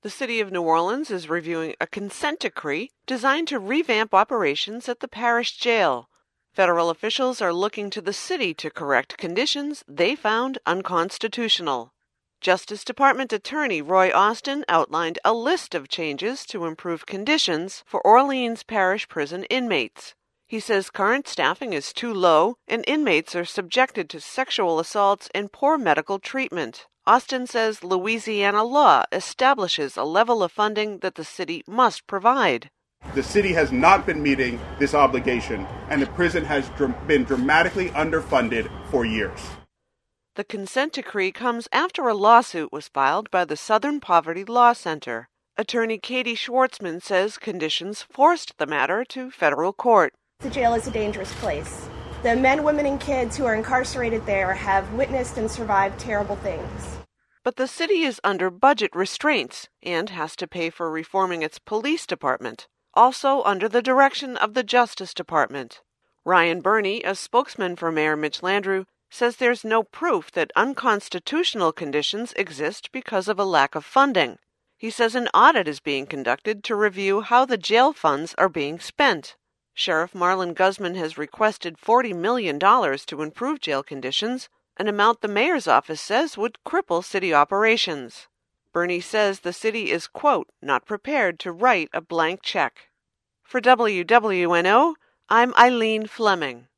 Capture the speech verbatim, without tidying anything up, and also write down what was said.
The city of New Orleans is reviewing a consent decree designed to revamp operations at the parish jail. Federal officials are looking to the city to correct conditions they found unconstitutional. Justice Department Attorney Roy Austin outlined a list of changes to improve conditions for Orleans Parish prison inmates. He says current staffing is too low and inmates are subjected to sexual assaults and poor medical treatment. Austin says Louisiana law establishes a level of funding that the city must provide. The city has not been meeting this obligation, and the prison has dr- been dramatically underfunded for years. The consent decree comes after a lawsuit was filed by the Southern Poverty Law Center. Attorney Katie Schwartzman says conditions forced the matter to federal court. The jail is a dangerous place. The men, women, and kids who are incarcerated there have witnessed and survived terrible things. But the city is under budget restraints and has to pay for reforming its police department, also under the direction of the Justice Department. Ryan Burney, a spokesman for Mayor Mitch Landrieu, says there's no proof that unconstitutional conditions exist because of a lack of funding. He says an audit is being conducted to review how the jail funds are being spent. Sheriff Marlon Guzman has requested forty million dollars to improve jail conditions, an amount the mayor's office says would cripple city operations. Burney says the city is, quote, not prepared to write a blank check. For W W N O, I'm Eileen Fleming.